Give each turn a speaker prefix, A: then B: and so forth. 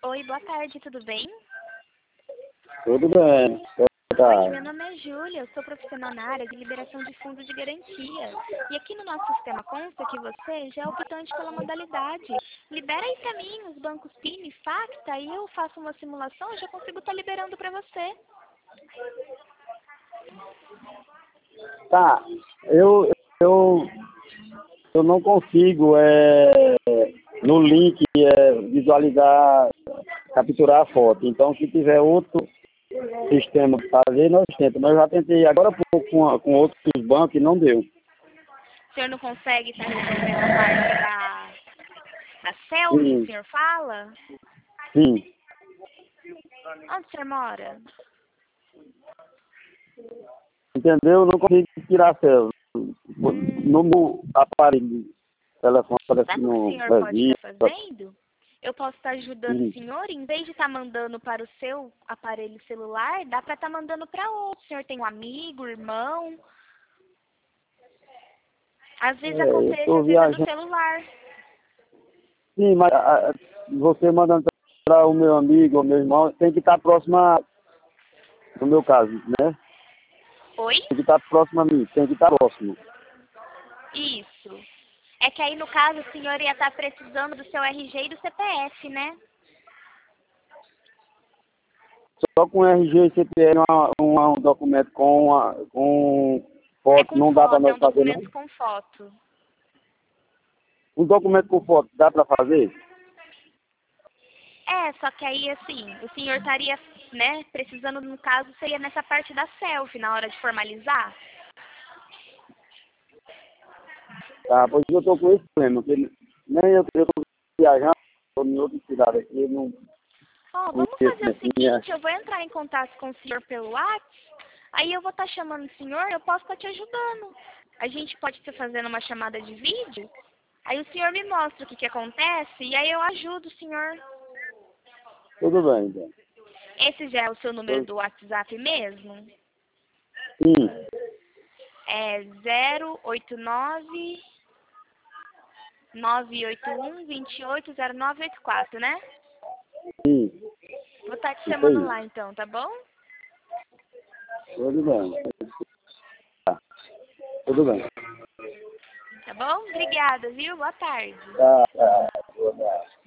A: Oi, boa tarde, tudo bem?
B: Tudo bem.
A: Oi,
B: Tá.
A: meu nome é Júlia, eu sou profissional na área de liberação de fundo de garantia. E aqui no nosso sistema consta que você já é optante pela modalidade. Libera aí pra mim os bancos PIN e Facta e eu faço uma simulação e já consigo estar liberando pra você.
B: Tá. Eu não consigo no link visualizar, capturar a foto. Então, se tiver outro sistema para fazer, nós tentamos. Mas eu já tentei agora há pouco com outros bancos e não deu.
A: O senhor não consegue estar resolvendo a parte da selfie, o
B: Sim,
A: senhor fala?
B: sim.
A: Onde o senhor mora?
B: Entendeu? Eu não consigo tirar selfie. No
A: Hum,
B: meu aparelho, telefone, parece que
A: sabe o que o
B: não
A: senhor pode estar
B: resiste.
A: fazendo? Eu posso estar ajudando o
B: Sim.
A: senhor, em vez de estar mandando para o seu aparelho celular, dá para estar mandando para outro. O senhor tem um amigo, irmão. Às vezes
B: Eu
A: acontece,
B: estou
A: às vezes é do
B: viajando.
A: celular.
B: Sim, mas você mandando para o meu amigo ou meu irmão, tem que estar próximo no meu caso, né?
A: Oi?
B: Tem que estar próximo a mim, tem que estar próximo.
A: Isso. É que aí, no caso, o senhor ia estar precisando do seu RG e do CPF, né?
B: Só com RG e CPF, um documento com
A: É
B: foto,
A: com
B: não dá para
A: foto, é
B: nós
A: um
B: fazer, não?
A: documento com foto.
B: Um documento com foto, dá para fazer?
A: É, só que aí, assim, o senhor estaria, né, precisando, no caso, seria nessa parte da selfie, na hora de formalizar.
B: Tá, pois eu estou com esse problema, porque nem eu estou viajando, estou em outra cidade aqui, eu não
A: Ó, vamos
B: conheço,
A: fazer o
B: né?
A: seguinte, eu vou entrar em contato com o senhor pelo WhatsApp, aí eu vou estar chamando o senhor, eu posso estar te ajudando. A gente pode estar fazendo uma chamada de vídeo, aí o senhor me mostra o que acontece, e aí eu ajudo o senhor.
B: Tudo bem, então.
A: Esse já é o seu número do WhatsApp mesmo?
B: Sim,
A: É 089 981 280984, né?
B: sim,
A: Vou estar te
B: isso
A: chamando
B: aí.
A: lá então, tá bom?
B: Tudo bem. Tá, tudo bem.
A: Tá bom? Obrigada, viu? Boa tarde.
B: Tá, tá. Boa tarde.